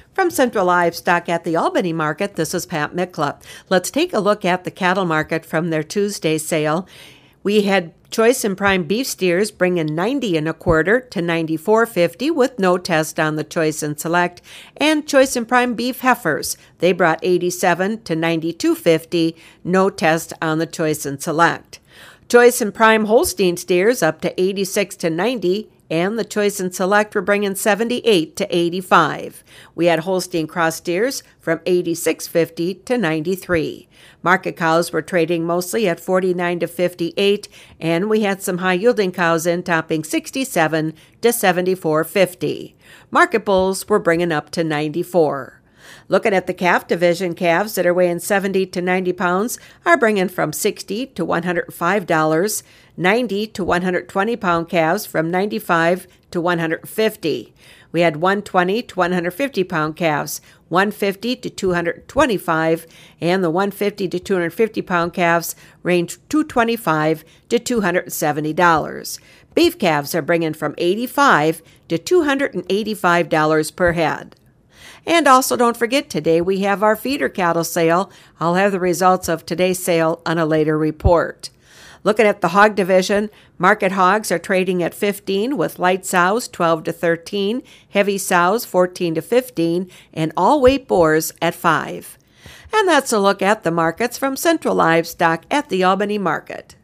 From Central Livestock at the Albany Market, this is Pat Mikla. Let's take a look at the cattle market from their Tuesday sale. We had choice and prime beef steers bringing 90 1/4 to 94.50 with no test on the choice and select, and choice and prime beef heifers. They brought 87 to 92.50, no test on the choice and select. Choice and prime Holstein steers up to 86 to 90, and the choice and select were bringing 78 to 85. We had Holstein cross steers from 86.50 to 93. Market cows were trading mostly at 49 to 58, and we had some high-yielding cows in topping 67 to 74.50. Market bulls were bringing up to 94. Looking at the calf division, calves that are weighing 70 to 90 pounds are bringing from $60 to $105, 90 to 120-pound calves from $95 to $150. We had 120 to 150-pound calves, 150 to 225, and the 150 to 250-pound calves range $225 to $270. Beef calves are bringing from $85 to $285 per head. And also don't forget, today we have our feeder cattle sale. I'll have the results of today's sale on a later report. Looking at the hog division, market hogs are trading at 15 with light sows 12 to 13, heavy sows 14 to 15, and all weight boars at 5. And that's a look at the markets from Central Livestock at the Albany Market.